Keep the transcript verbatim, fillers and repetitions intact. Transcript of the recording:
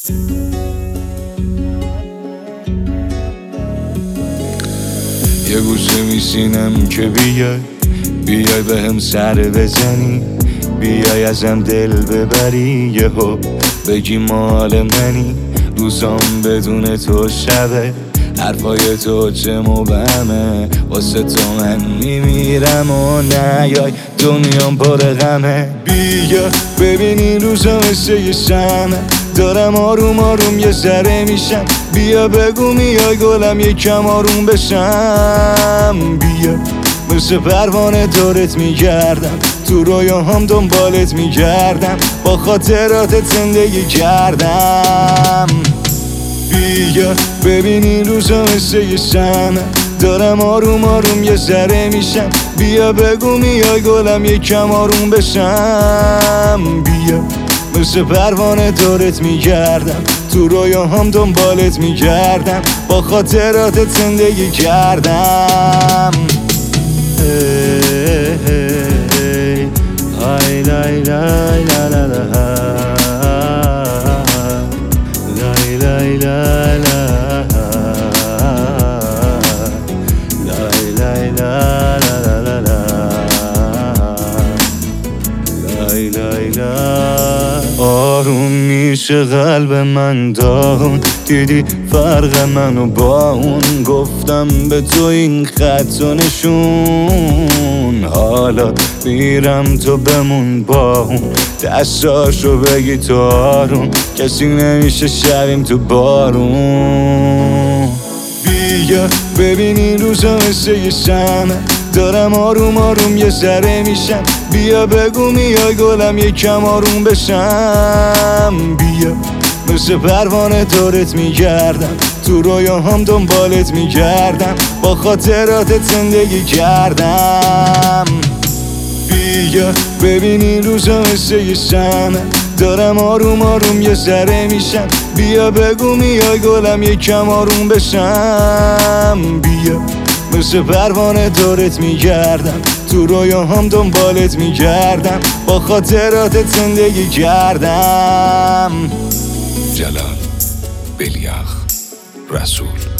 یه گوشه میشینم که بیای بیای به هم سر بزنی، بیای ازم دل ببری، یهو بگی مال منی. روزام بدون تو شبه، حرفای تو چه مبهمه، واسه تو من میمیرم و نیای دنیام پر غمه. بیا ببینی روزا مثل یه شمعه، دارم آروم آروم یه ذره میشم. بیا بگو میای گلم یکم آروم بشم. بیا مثل پروانه دورت میگردم، تو رویاهام دنبالت میگردم، با خاطراتت زندگی کردم. بیا ببینی روزا مثل یه شمعه، دارم آروم آروم یه ذره میشم. بیا بگو میای گلم یکم آروم بشم. بیا مثل پروانه دورت میگردم، تو رویاهام دنبالت میگردم، با خاطراتت زندگی کردم. های لای لای لا لا لا لای لای لا لا لای لای لا لا لا لای لای لا. آروم میشه قلب من داغون، دیدی فرق منو با اون، گفتم به تو این خط و نشون. حالا میرم تو بمون با اون، دستاشو بگی تو آروم، کسی نمیشه شبیم تو بارون. بیا ببینی روزا مثل یه شمعه، دارم آروم آروم یه ذره میشم. بیا بگو میای گلم یکم آروم بشم. بیا مثل پروانه دورت میگردم، تو رویاهام دنبالت میگردم، با خاطراتت زندگی کردم. بیا ببینی روزا مثل یه شمعه، دارم آروم آروم یه ذره میشم. بیا بگو میای گلم یکم آروم بشم. بیا مثل پروانه دورت میگردم، تو رویاهام دنبالت میگردم، با خاطراتت زندگی کردم. جلال، بلیاخ، رسول.